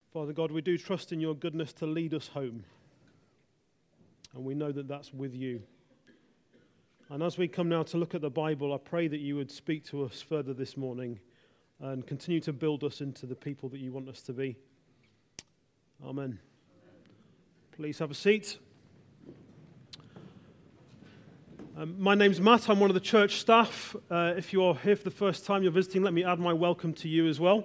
Father God, we do trust in your goodness to lead us home. And we know that that's with you. And as we come now to look at the Bible, I pray that you would speak to us further this morning and continue to build us into the people that you want us to be. Amen. Please have a seat. My name's Matt. I'm one of the church staff. If you're here for the first time, you're visiting, let me add my welcome to you as well.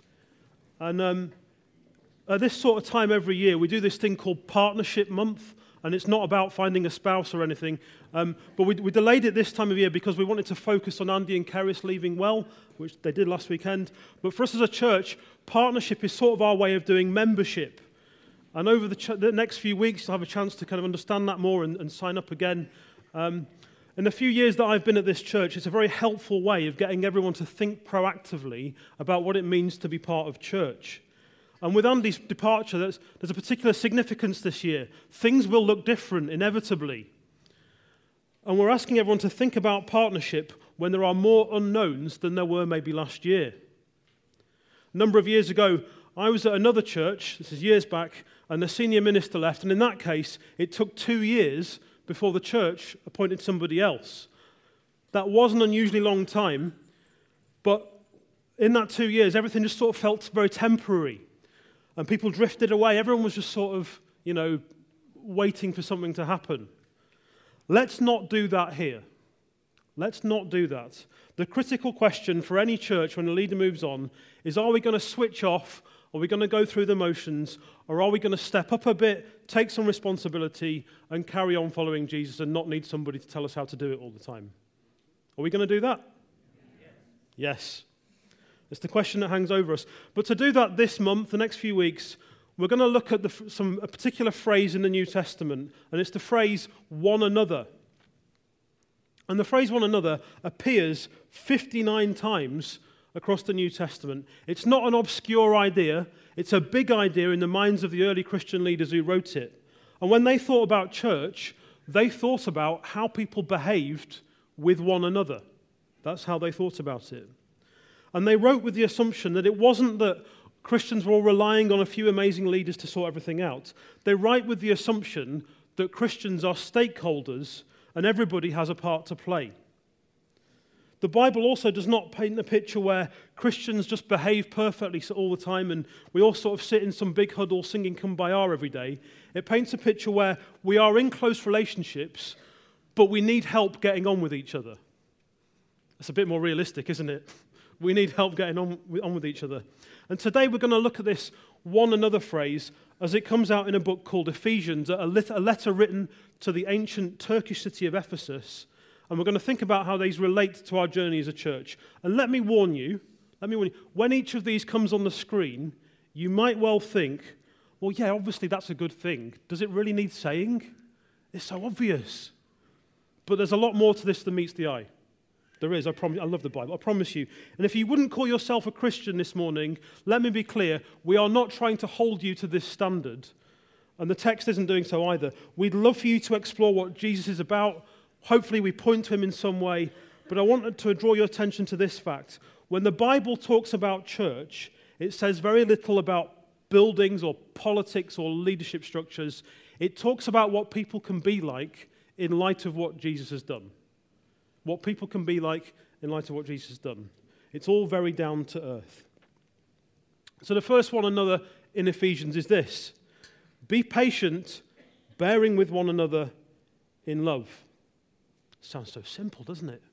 And at this sort of time every year, we do this thing called Partnership Month, and it's not about finding a spouse or anything, but we delayed it this time of year because we wanted to focus on Andy and Keris leaving well, which they did last weekend. But for us as a church, partnership is sort of our way of doing membership. And over the next few weeks, you'll have a chance to kind of understand that more and sign up again. In the few years that I've been at this church, it's a very helpful way of getting everyone to think proactively about what it means to be part of church. And with Andy's departure, there's a particular significance this year. Things will look different, inevitably. And we're asking everyone to think about partnership when there are more unknowns than there were maybe last year. A number of years ago, I was at another church, this is years back, and the senior minister left. And in that case, it took 2 years before the church appointed somebody else. That was an unusually long time, but in that 2 years, everything just sort of felt very temporary. And people drifted away. Everyone was just sort of, waiting for something to happen. Let's not do that here. Let's not do that. The critical question for any church when a leader moves on is, are we going to switch off? Are we going to go through the motions? Or are we going to step up a bit, take some responsibility, and carry on following Jesus and not need somebody to tell us how to do it all the time? Are we going to do that? Yes. It's the question that hangs over us. But to do that this month, the next few weeks, we're going to look at a particular phrase in the New Testament, and it's the phrase one another. And the phrase one another appears 59 times across the New Testament. It's not an obscure idea. It's a big idea in the minds of the early Christian leaders who wrote it. And when they thought about church, they thought about how people behaved with one another. That's how they thought about it. And they wrote with the assumption that it wasn't that Christians were all relying on a few amazing leaders to sort everything out. They write with the assumption that Christians are stakeholders and everybody has a part to play. The Bible also does not paint a picture where Christians just behave perfectly all the time and we all sort of sit in some big huddle singing Kumbaya every day. It paints a picture where we are in close relationships, but we need help getting on with each other. It's a bit more realistic, isn't it? We need help getting on with each other. And today we're going to look at this one another phrase as it comes out in a book called Ephesians, a letter written to the ancient Turkish city of Ephesus. And we're going to think about how these relate to our journey as a church. And let me warn you, when each of these comes on the screen, you might well think, well, yeah, obviously that's a good thing. Does it really need saying? It's so obvious. But there's a lot more to this than meets the eye. There is, I promise. I love the Bible, I promise you. And if you wouldn't call yourself a Christian this morning, let me be clear, we are not trying to hold you to this standard. And the text isn't doing so either. We'd love for you to explore what Jesus is about. Hopefully we point to him in some way. But I wanted to draw your attention to this fact. When the Bible talks about church, it says very little about buildings or politics or leadership structures. It talks about what people can be like in light of what Jesus has done. What people can be like in light of what Jesus has done. It's all very down to earth. So the first one another in Ephesians is this. Be patient, bearing with one another in love. Sounds so simple, doesn't it?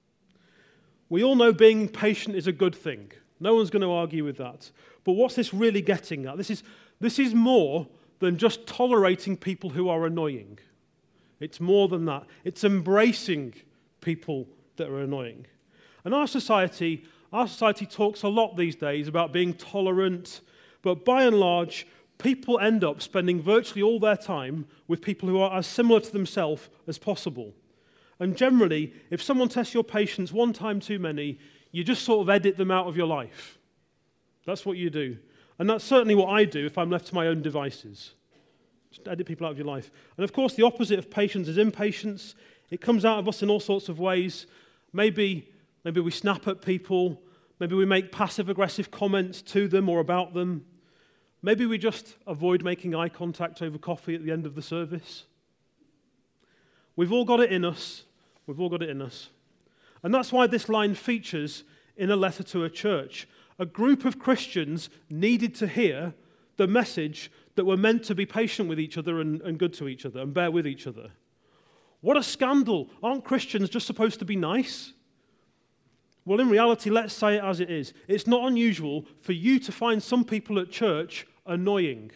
We all know being patient is a good thing. No one's going to argue with that. But what's this really getting at? This is more than just tolerating people who are annoying. It's more than that. It's embracing people that are annoying. And our society talks a lot these days about being tolerant, but by and large, people end up spending virtually all their time with people who are as similar to themselves as possible. And generally, if someone tests your patience one time too many, you just sort of edit them out of your life. That's what you do. And that's certainly what I do if I'm left to my own devices. Just edit people out of your life. And of course, the opposite of patience is impatience. It comes out of us in all sorts of ways. Maybe we snap at people. Maybe we make passive-aggressive comments to them or about them. Maybe we just avoid making eye contact over coffee at the end of the service. We've all got it in us. We've all got it in us. And that's why this line features in a letter to a church. A group of Christians needed to hear the message that we're meant to be patient with each other and good to each other and bear with each other. What a scandal. Aren't Christians just supposed to be nice? Well, in reality, let's say it as it is. It's not unusual for you to find some people at church annoying.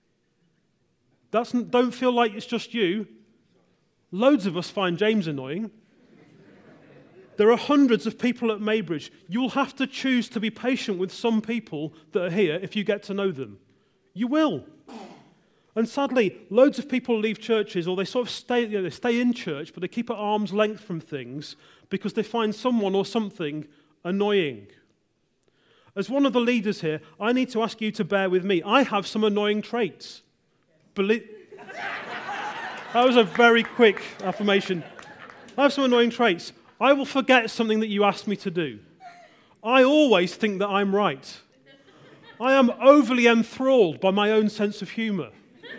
Don't feel like it's just you. Loads of us find James annoying. There are hundreds of people at Maybridge. You'll have to choose to be patient with some people that are here if you get to know them. You will. And sadly, loads of people leave churches, or they sort of they stay in church, but they keep at arm's length from things because they find someone or something annoying. As one of the leaders here, I need to ask you to bear with me. I have some annoying traits. That was a very quick affirmation. I have some annoying traits. I will forget something that you asked me to do. I always think that I'm right. I am overly enthralled by my own sense of humour.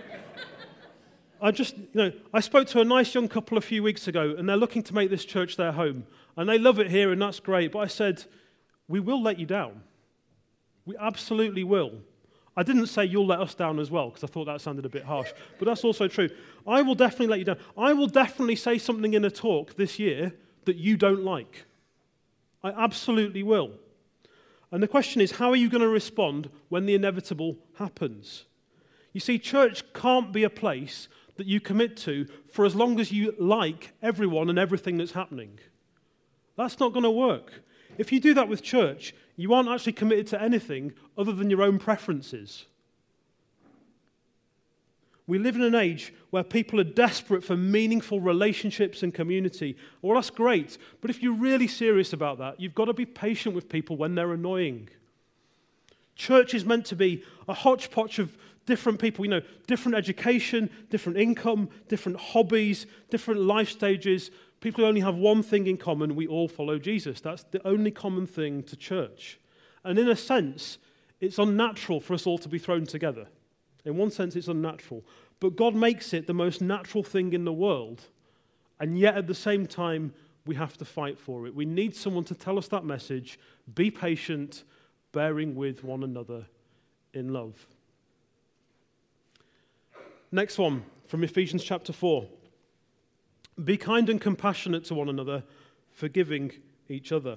I spoke to a nice young couple a few weeks ago, and they're looking to make this church their home. And they love it here, and that's great. But I said, we will let you down. We absolutely will. I didn't say you'll let us down as well, because I thought that sounded a bit harsh. But that's also true. I will definitely let you down. I will definitely say something in a talk this year that you don't like. I absolutely will. And the question is, how are you going to respond when the inevitable happens? You see, church can't be a place that you commit to for as long as you like everyone and everything that's happening. That's not going to work. If you do that with church, you aren't actually committed to anything other than your own preferences. We live in an age where people are desperate for meaningful relationships and community. Well, that's great, but if you're really serious about that, you've got to be patient with people when they're annoying. Church is meant to be a hodgepodge of different people, different education, different income, different hobbies, different life stages. People who only have one thing in common: we all follow Jesus. That's the only common thing to church. And in a sense, it's unnatural for us all to be thrown together. In one sense, it's unnatural. But God makes it the most natural thing in the world. And yet, at the same time, we have to fight for it. We need someone to tell us that message. Be patient, bearing with one another in love. Next one, from Ephesians chapter 4. Be kind and compassionate to one another, forgiving each other.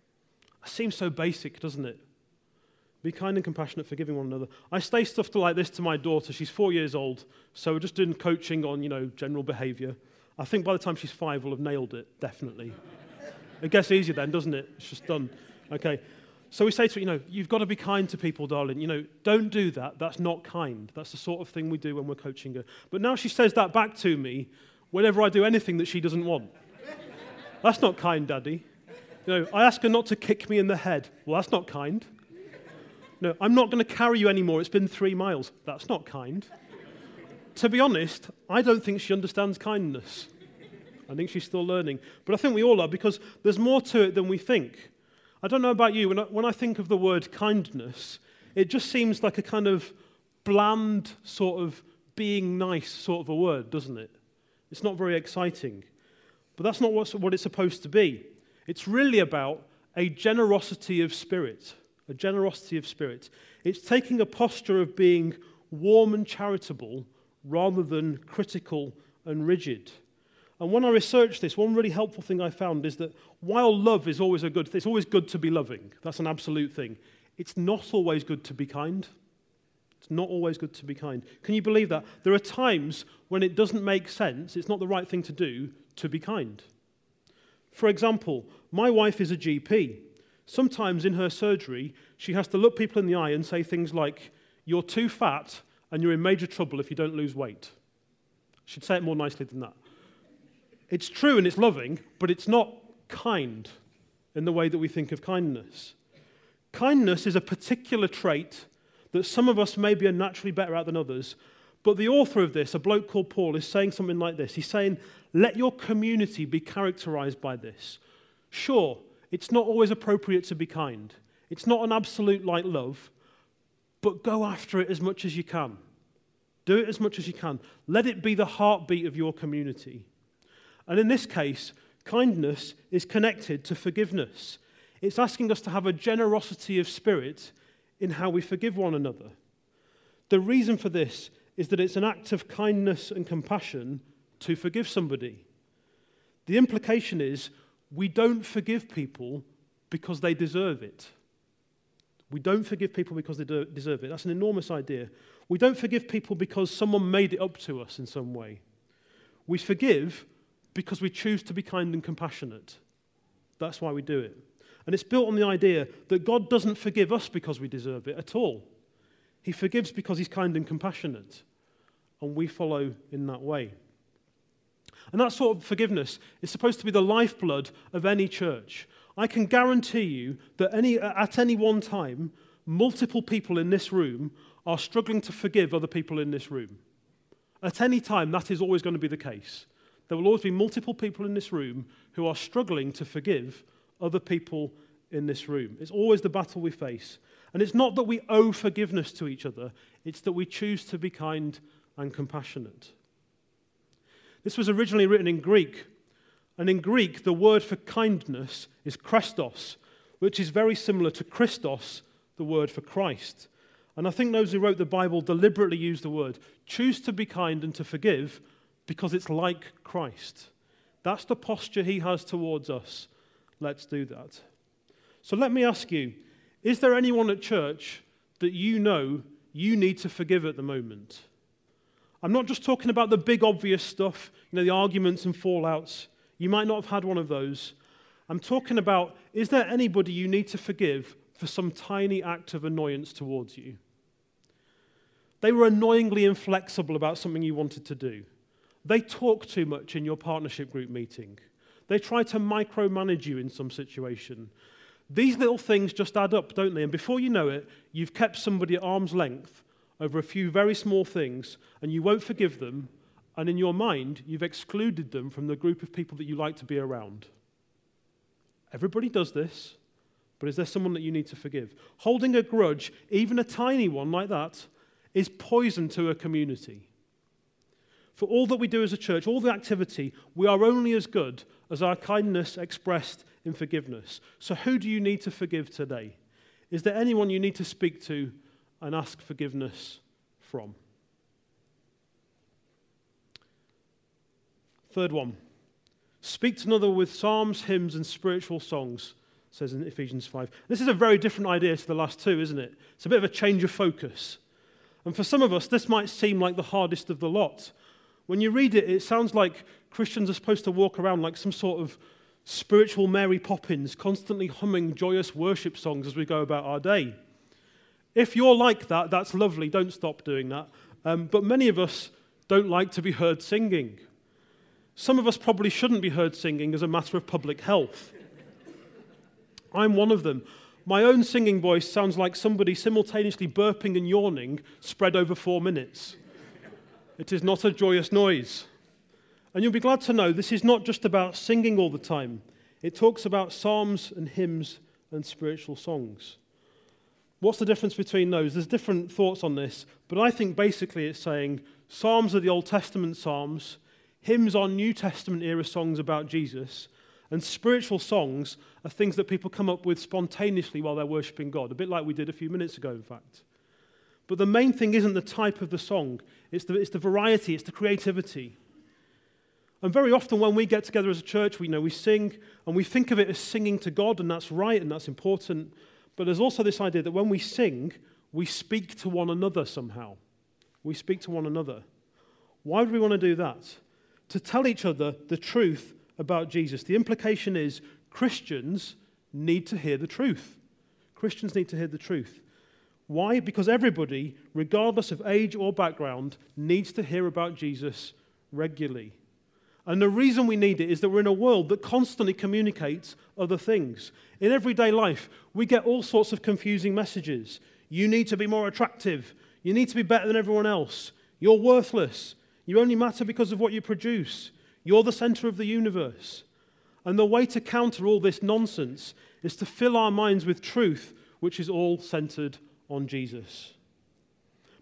It seems so basic, doesn't it? Be kind and compassionate, forgiving one another. I say stuff like this to my daughter. She's 4 years old, so we're just doing coaching on, general behaviour. I think by the time she's 5, we'll have nailed it, definitely. It gets easier then, doesn't it? It's just done. Okay. So we say to her, you've got to be kind to people, darling. Don't do that. That's not kind. That's the sort of thing we do when we're coaching her. But now she says that back to me whenever I do anything that she doesn't want. That's not kind, Daddy. I ask her not to kick me in the head. Well, that's not kind. No, I'm not going to carry you anymore. It's been 3 miles. That's not kind. To be honest, I don't think she understands kindness. I think she's still learning. But I think we all are, because there's more to it than we think. I don't know about you. When I think of the word kindness, it just seems like a kind of bland sort of being nice sort of a word, doesn't it? It's not very exciting. But that's not what it's supposed to be. It's really about a generosity of spirit. A generosity of spirit. It's taking a posture of being warm and charitable rather than critical and rigid. And when I researched this, one really helpful thing I found is that while love is always a good thing, it's always good to be loving. That's an absolute thing. It's not always good to be kind. It's not always good to be kind. Can you believe that? There are times when it doesn't make sense, it's not the right thing to be kind. For example, my wife is a GP. Sometimes in her surgery, she has to look people in the eye and say things like, "You're too fat and you're in major trouble if you don't lose weight." She'd say it more nicely than that. It's true and it's loving, but it's not kind in the way that we think of kindness. Kindness is a particular trait that some of us maybe are naturally better at than others, but the author of this, a bloke called Paul, is saying something like this. He's saying, let your community be characterized by this. Sure, it's not always appropriate to be kind. It's not an absolute like love, but go after it as much as you can. Do it as much as you can. Let it be the heartbeat of your community. And in this case, kindness is connected to forgiveness. It's asking us to have a generosity of spirit in how we forgive one another. The reason for this is that it's an act of kindness and compassion to forgive somebody. The implication is we don't forgive people because they deserve it. We don't forgive people because they deserve it. That's an enormous idea. We don't forgive people because someone made it up to us in some way. We forgive because we choose to be kind and compassionate. That's why we do it. And it's built on the idea that God doesn't forgive us because we deserve it at all. He forgives because he's kind and compassionate. And we follow in that way. And that sort of forgiveness is supposed to be the lifeblood of any church. I can guarantee you that at any one time, multiple people in this room are struggling to forgive other people in this room. At any time, that is always going to be the case. There will always be multiple people in this room who are struggling to forgive other people in this room. It's always the battle we face. And it's not that we owe forgiveness to each other, it's that we choose to be kind and compassionate. This was originally written in Greek, and in Greek, the word for kindness is Christos, which is very similar to Christos, the word for Christ. And I think those who wrote the Bible deliberately used the word. Choose to be kind and to forgive because it's like Christ. That's the posture he has towards us. Let's do that. So let me ask you, is there anyone at church that you know you need to forgive at the moment? I'm not just talking about the big obvious stuff, the arguments and fallouts. You might not have had one of those. I'm talking about, is there anybody you need to forgive for some tiny act of annoyance towards you? They were annoyingly inflexible about something you wanted to do. They talk too much in your partnership group meeting. They try to micromanage you in some situation. These little things just add up, don't they? And before you know it, you've kept somebody at arm's length over a few very small things, and you won't forgive them, and in your mind, you've excluded them from the group of people that you like to be around. Everybody does this, but is there someone that you need to forgive? Holding a grudge, even a tiny one like that, is poison to a community. For all that we do as a church, all the activity, we are only as good as our kindness expressed in forgiveness. So who do you need to forgive today? Is there anyone you need to speak to and ask forgiveness from? Third one, speak to another with psalms, hymns, and spiritual songs, says in Ephesians 5. This is a very different idea to the last two, isn't it? It's a bit of a change of focus. And for some of us, this might seem like the hardest of the lot. When you read it, it sounds like Christians are supposed to walk around like some sort of spiritual Mary Poppins, constantly humming joyous worship songs as we go about our day. If you're like that, that's lovely. Don't stop doing that. But many of us don't like to be heard singing. Some of us probably shouldn't be heard singing as a matter of public health. I'm one of them. My own singing voice sounds like somebody simultaneously burping and yawning spread over 4 minutes. It is not a joyous noise. And you'll be glad to know this is not just about singing all the time. It talks about psalms and hymns and spiritual songs. What's the difference between those? There's different thoughts on this, but I think basically it's saying psalms are the Old Testament psalms, hymns are New Testament era songs about Jesus, and spiritual songs are things that people come up with spontaneously while they're worshipping God, a bit like we did a few minutes ago, in fact. But the main thing isn't the type of the song, it's the variety, it's the creativity. And very often when we get together as a church, we sing, and we think of it as singing to God, and that's right, and that's important. But there's also this idea that when we sing, we speak to one another somehow. We speak to one another. Why would we want to do that? To tell each other the truth about Jesus. The implication is Christians need to hear the truth. Christians need to hear the truth. Why? Because everybody, regardless of age or background, needs to hear about Jesus regularly. And the reason we need it is that we're in a world that constantly communicates other things. In everyday life, we get all sorts of confusing messages. You need to be more attractive. You need to be better than everyone else. You're worthless. You only matter because of what you produce. You're the center of the universe. And the way to counter all this nonsense is to fill our minds with truth, which is all centered on Jesus.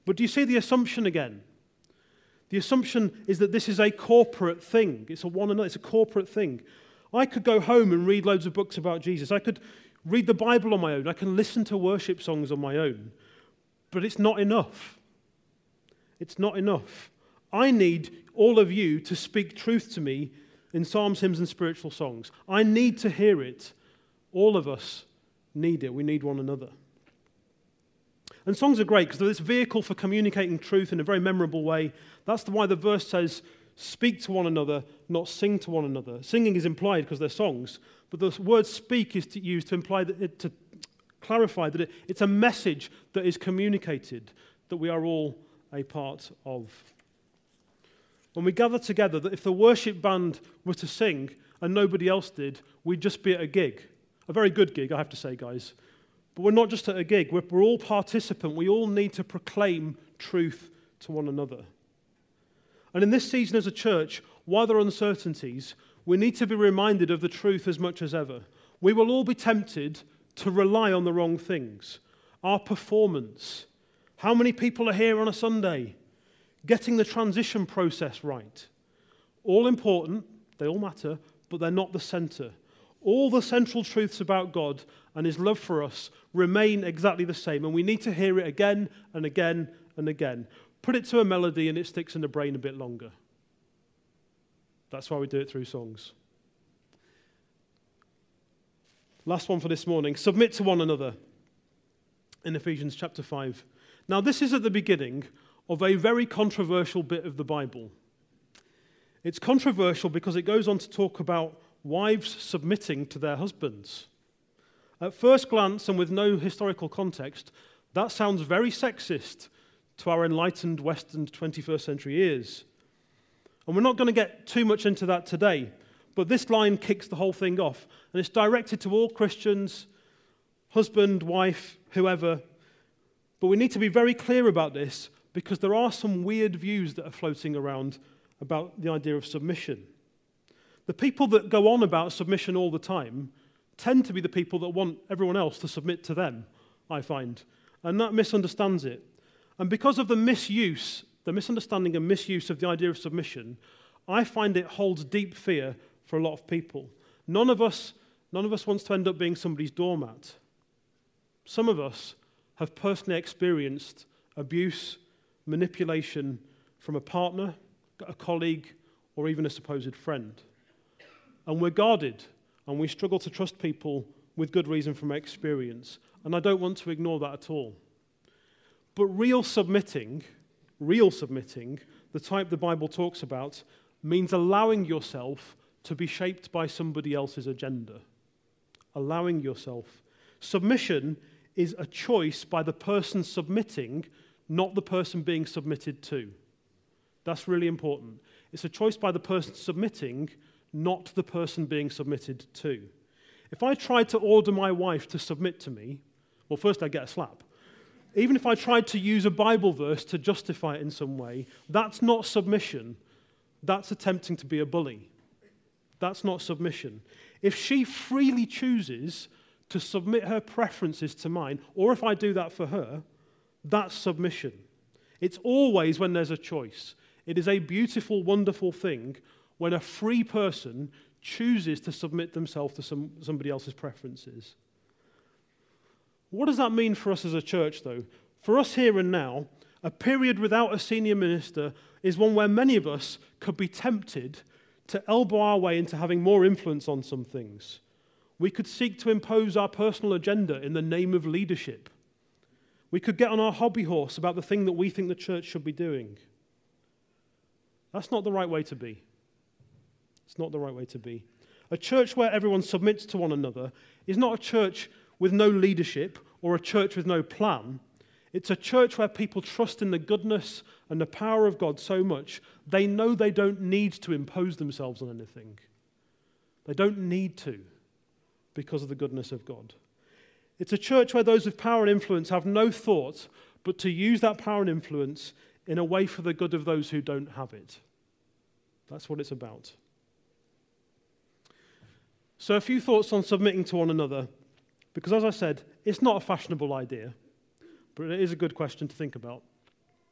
But do you see the assumption again? The assumption is that this is a corporate thing. It's a one another. It's a corporate thing. I could go home and read loads of books about Jesus. I could read the Bible on my own. I can listen to worship songs on my own. But it's not enough. It's not enough. I need all of you to speak truth to me in psalms, hymns, and spiritual songs. I need to hear it. All of us need it. We need one another. And songs are great because they're this vehicle for communicating truth in a very memorable way. That's why the verse says, speak to one another, not sing to one another. Singing is implied because they're songs, but the word speak is used to imply that to clarify that it's a message that is communicated, that we are all a part of. When we gather together, that if the worship band were to sing and nobody else did, we'd just be at a gig. A very good gig, I have to say, guys. But we're not just at a gig. We're all participant. We all need to proclaim truth to one another. And in this season as a church, while there are uncertainties, we need to be reminded of the truth as much as ever. We will all be tempted to rely on the wrong things. Our performance. How many people are here on a Sunday? Getting the transition process right. All important, they all matter, but they're not the center. All the central truths about God and his love for us remain exactly the same, and we need to hear it again and again and again. Put it to a melody and it sticks in the brain a bit longer. That's why we do it through songs. Last one for this morning. Submit to one another in Ephesians chapter 5. Now, this is at the beginning of a very controversial bit of the Bible. It's controversial because it goes on to talk about wives submitting to their husbands. At first glance and with no historical context, that sounds very sexist to our enlightened Western 21st century ears. And we're not going to get too much into that today, but this line kicks the whole thing off. And it's directed to all Christians, husband, wife, whoever. But we need to be very clear about this because there are some weird views that are floating around about the idea of submission. The people that go on about submission all the time tend to be the people that want everyone else to submit to them, I find. And that misunderstands it. And because of the misunderstanding and misuse of the idea of submission, I find it holds deep fear for a lot of people. None of us wants to end up being somebody's doormat. Some of us have personally experienced abuse, manipulation from a partner, a colleague, or even a supposed friend. And we're guarded, and we struggle to trust people with good reason from experience. And I don't want to ignore that at all. But real submitting, the type the Bible talks about, means allowing yourself to be shaped by somebody else's agenda. Allowing yourself. Submission is a choice by the person submitting, not the person being submitted to. That's really important. It's a choice by the person submitting, not the person being submitted to. If I tried to order my wife to submit to me, well, first I'd get a slap. Even if I tried to use a Bible verse to justify it in some way, that's not submission. That's attempting to be a bully. That's not submission. If she freely chooses to submit her preferences to mine, or if I do that for her, that's submission. It's always when there's a choice. It is a beautiful, wonderful thing when a free person chooses to submit themselves to somebody else's preferences. What does that mean for us as a church, though? For us here and now, a period without a senior minister is one where many of us could be tempted to elbow our way into having more influence on some things. We could seek to impose our personal agenda in the name of leadership. We could get on our hobby horse about the thing that we think the church should be doing. That's not the right way to be. It's not the right way to be. A church where everyone submits to one another is not a church with no leadership or a church with no plan. It's a church where people trust in the goodness and the power of God so much they know they don't need to impose themselves on anything. They don't need to because of the goodness of God. It's a church where those with power and influence have no thought but to use that power and influence in a way for the good of those who don't have it. That's what it's about. So a few thoughts on submitting to one another, because as I said, it's not a fashionable idea, but it is a good question to think about.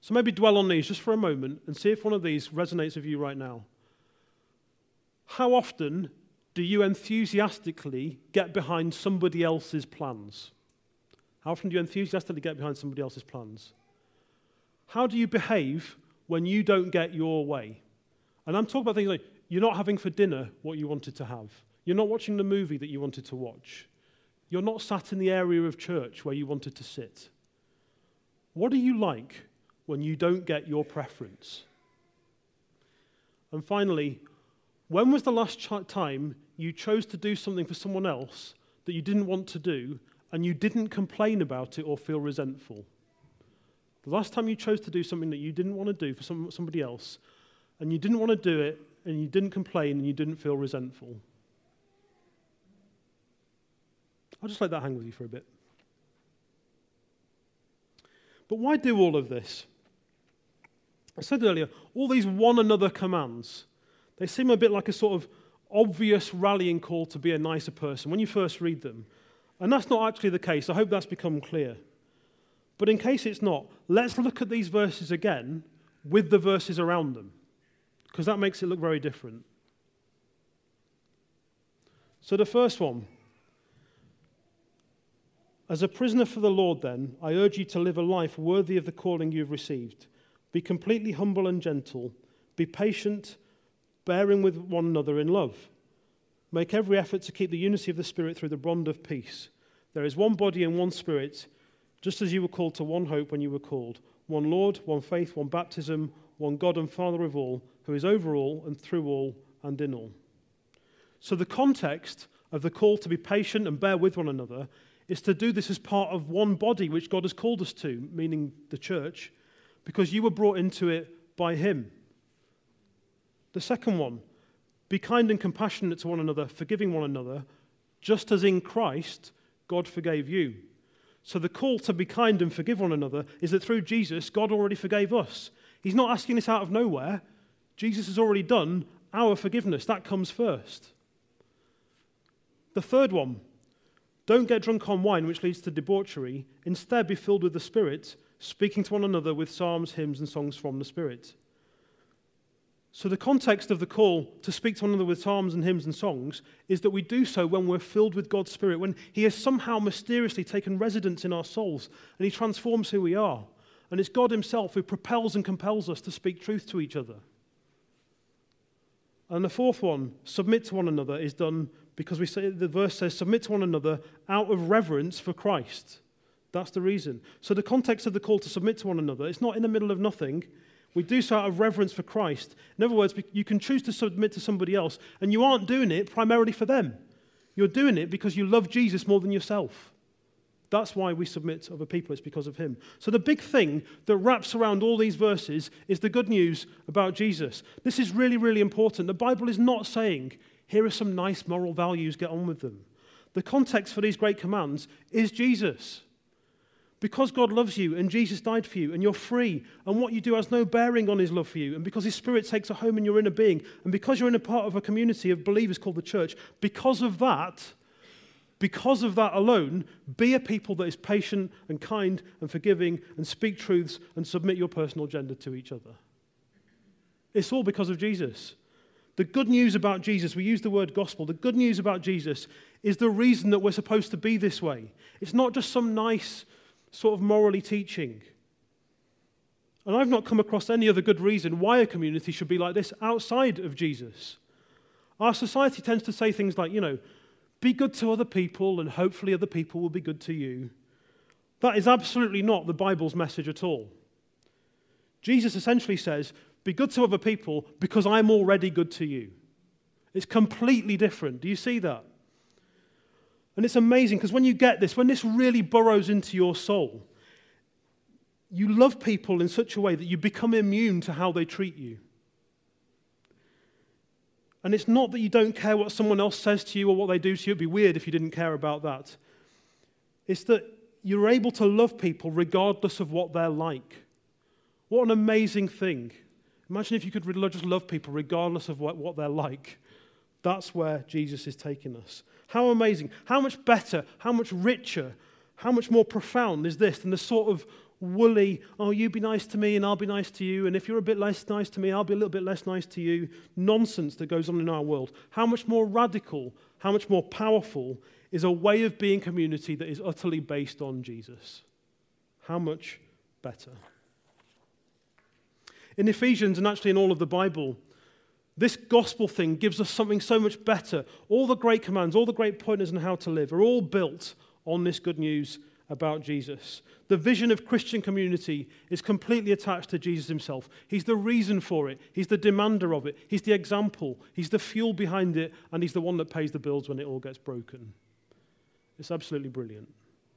So maybe dwell on these just for a moment and see if one of these resonates with you right now. How often do you enthusiastically get behind somebody else's plans? How often do you enthusiastically get behind somebody else's plans? How do you behave when you don't get your way? And I'm talking about things like you're not having for dinner what you wanted to have. You're not watching the movie that you wanted to watch. You're not sat in the area of church where you wanted to sit. What are you like when you don't get your preference? And finally, when was the last time you chose to do something for someone else that you didn't want to do and you didn't complain about it or feel resentful? The last time you chose to do something that you didn't want to do for somebody else and you didn't want to do it and you didn't complain and you didn't feel resentful. I'll just let that hang with you for a bit. But why do all of this? I said earlier, all these one another commands, they seem a bit like a sort of obvious rallying call to be a nicer person when you first read them. And that's not actually the case. I hope that's become clear. But in case it's not, let's look at these verses again with the verses around them, because that makes it look very different. So the first one, as a prisoner for the Lord then, I urge you to live a life worthy of the calling you have received. Be completely humble and gentle. Be patient, bearing with one another in love. Make every effort to keep the unity of the Spirit through the bond of peace. There is one body and one Spirit, just as you were called to one hope when you were called. One Lord, one faith, one baptism, one God and Father of all, who is over all and through all and in all. So the context of the call to be patient and bear with one another is to do this as part of one body which God has called us to, meaning the church, because you were brought into it by him. The second one, be kind and compassionate to one another, forgiving one another, just as in Christ God forgave you. So the call to be kind and forgive one another is that through Jesus, God already forgave us. He's not asking this out of nowhere. Jesus has already done our forgiveness. That comes first. The third one, don't get drunk on wine, which leads to debauchery. Instead, be filled with the Spirit, speaking to one another with psalms, hymns, and songs from the Spirit. So the context of the call to speak to one another with psalms and hymns and songs is that we do so when we're filled with God's Spirit, when he has somehow mysteriously taken residence in our souls and he transforms who we are. And it's God himself who propels and compels us to speak truth to each other. And the fourth one, submit to one another, is done because the verse says, submit to one another out of reverence for Christ. That's the reason. So the context of the call to submit to one another, it's not in the middle of nothing. We do so out of reverence for Christ. In other words, you can choose to submit to somebody else, and you aren't doing it primarily for them. You're doing it because you love Jesus more than yourself. That's why we submit to other people. It's because of him. So the big thing that wraps around all these verses is the good news about Jesus. This is really, really important. The Bible is not saying, here are some nice moral values, get on with them. The context for these great commands is Jesus. Because God loves you and Jesus died for you and you're free and what you do has no bearing on his love for you, and because his Spirit takes a home in your inner being, and because you're in a part of a community of believers called the church, because of that alone, be a people that is patient and kind and forgiving and speak truths and submit your personal agenda to each other. It's all because of Jesus. The good news about Jesus, we use the word gospel, the good news about Jesus is the reason that we're supposed to be this way. It's not just some nice sort of morally teaching. And I've not come across any other good reason why a community should be like this outside of Jesus. Our society tends to say things like, be good to other people and hopefully other people will be good to you. That is absolutely not the Bible's message at all. Jesus essentially says, be good to other people because I'm already good to you. It's completely different. Do you see that? And it's amazing because when you get this, when this really burrows into your soul, you love people in such a way that you become immune to how they treat you. And it's not that you don't care what someone else says to you or what they do to you. It'd be weird if you didn't care about that. It's that you're able to love people regardless of what they're like. What an amazing thing. Imagine if you could just love people regardless of what they're like. That's where Jesus is taking us. How amazing. How much better, how much richer, how much more profound is this than the sort of woolly, oh, you be nice to me and I'll be nice to you, and if you're a bit less nice to me, I'll be a little bit less nice to you, nonsense that goes on in our world. How much more radical, how much more powerful is a way of being community that is utterly based on Jesus? How much better? In Ephesians, and actually in all of the Bible, this gospel thing gives us something so much better. All the great commands, all the great pointers on how to live are all built on this good news about Jesus. The vision of Christian community is completely attached to Jesus himself. He's the reason for it. He's the demander of it. He's the example. He's the fuel behind it, and he's the one that pays the bills when it all gets broken. It's absolutely brilliant.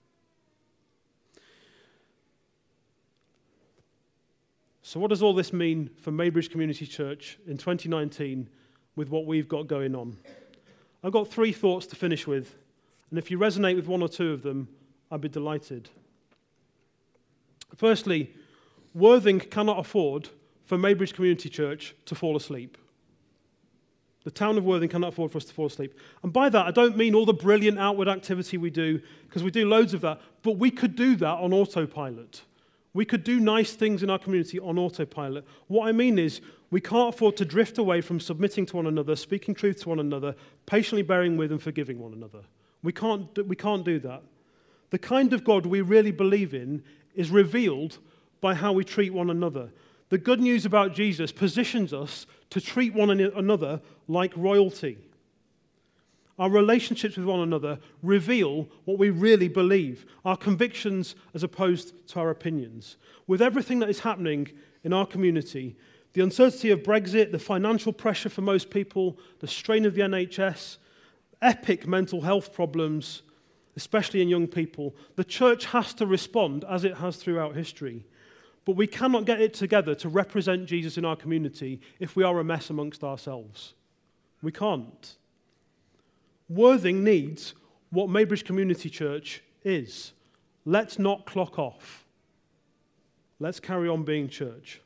So what does all this mean for Maybridge Community Church in 2019 with what we've got going on? I've got 3 thoughts to finish with, and if you resonate with 1 or 2 of them, I'd be delighted. Firstly, Worthing cannot afford for Maybridge Community Church to fall asleep. The town of Worthing cannot afford for us to fall asleep. And by that, I don't mean all the brilliant outward activity we do, because we do loads of that, but we could do that on autopilot. We could do nice things in our community on autopilot. What I mean is, we can't afford to drift away from submitting to one another, speaking truth to one another, patiently bearing with and forgiving one another. We can't do that. The kind of God we really believe in is revealed by how we treat one another. The good news about Jesus positions us to treat one another like royalty. Our relationships with one another reveal what we really believe, our convictions as opposed to our opinions. With everything that is happening in our community, the uncertainty of Brexit, the financial pressure for most people, the strain of the NHS, epic mental health problems, especially in young people, the church has to respond as it has throughout history. But we cannot get it together to represent Jesus in our community if we are a mess amongst ourselves. We can't. Worthing needs what Maybridge Community Church is. Let's not clock off. Let's carry on being church.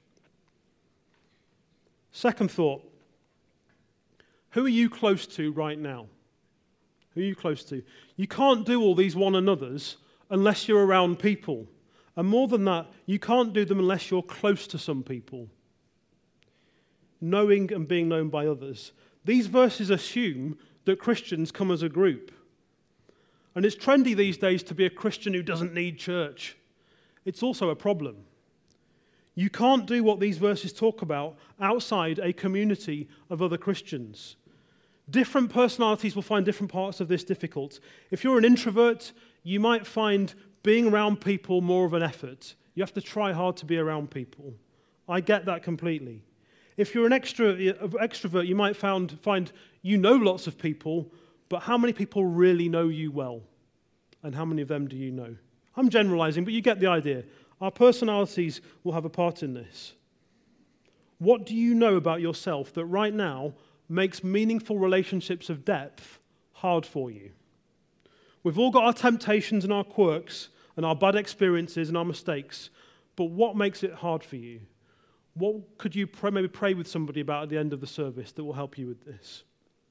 Second thought. Who are you close to right now? Who are you close to? You can't do all these one another's unless you're around people. And more than that, you can't do them unless you're close to some people. Knowing and being known by others. These verses assume that Christians come as a group. And it's trendy these days to be a Christian who doesn't need church. It's also a problem. You can't do what these verses talk about outside a community of other Christians. Different personalities will find different parts of this difficult. If you're an introvert, you might find being around people more of an effort. You have to try hard to be around people. I get that completely. If you're an extrovert, you might find you know lots of people, but how many people really know you well? And how many of them do you know? I'm generalizing, but you get the idea. Our personalities will have a part in this. What do you know about yourself that right now makes meaningful relationships of depth hard for you? We've all got our temptations and our quirks and our bad experiences and our mistakes, but what makes it hard for you? What could you maybe pray with somebody about at the end of the service that will help you with this?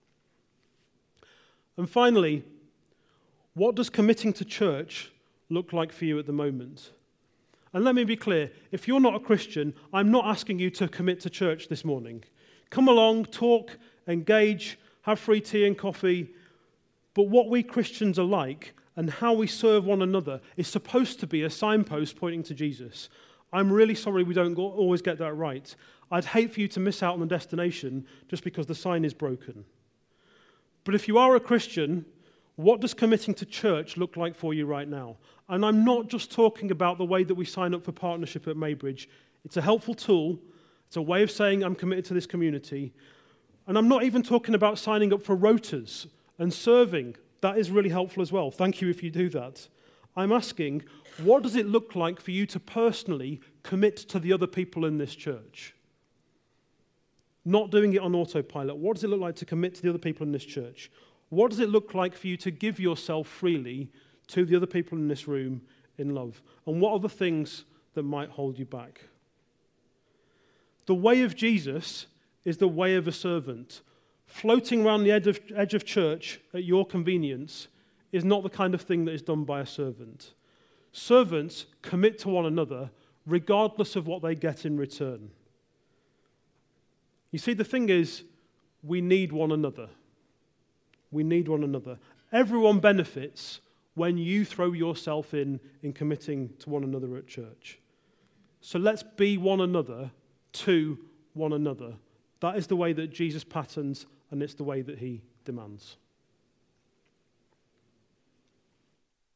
And finally, what does committing to church look like for you at the moment? And let me be clear, if you're not a Christian, I'm not asking you to commit to church this morning. Come along, talk, engage, have free tea and coffee. But what we Christians are like and how we serve one another is supposed to be a signpost pointing to Jesus. I'm really sorry we don't always get that right. I'd hate for you to miss out on the destination just because the sign is broken. But if you are a Christian, what does committing to church look like for you right now? And I'm not just talking about the way that we sign up for partnership at Maybridge. It's a helpful tool. It's a way of saying I'm committed to this community. And I'm not even talking about signing up for rotas and serving. That is really helpful as well. Thank you if you do that. I'm asking, what does it look like for you to personally commit to the other people in this church? Not doing it on autopilot. What does it look like to commit to the other people in this church? What does it look like for you to give yourself freely to the other people in this room in love? And what are the things that might hold you back? The way of Jesus is the way of a servant. Floating around the edge of church at your convenience is not the kind of thing that is done by a servant. Servants commit to one another regardless of what they get in return. You see, the thing is, we need one another. We need one another. Everyone benefits when you throw yourself in committing to one another at church. So let's be one another to one another. That is the way that Jesus patterns, and it's the way that he demands.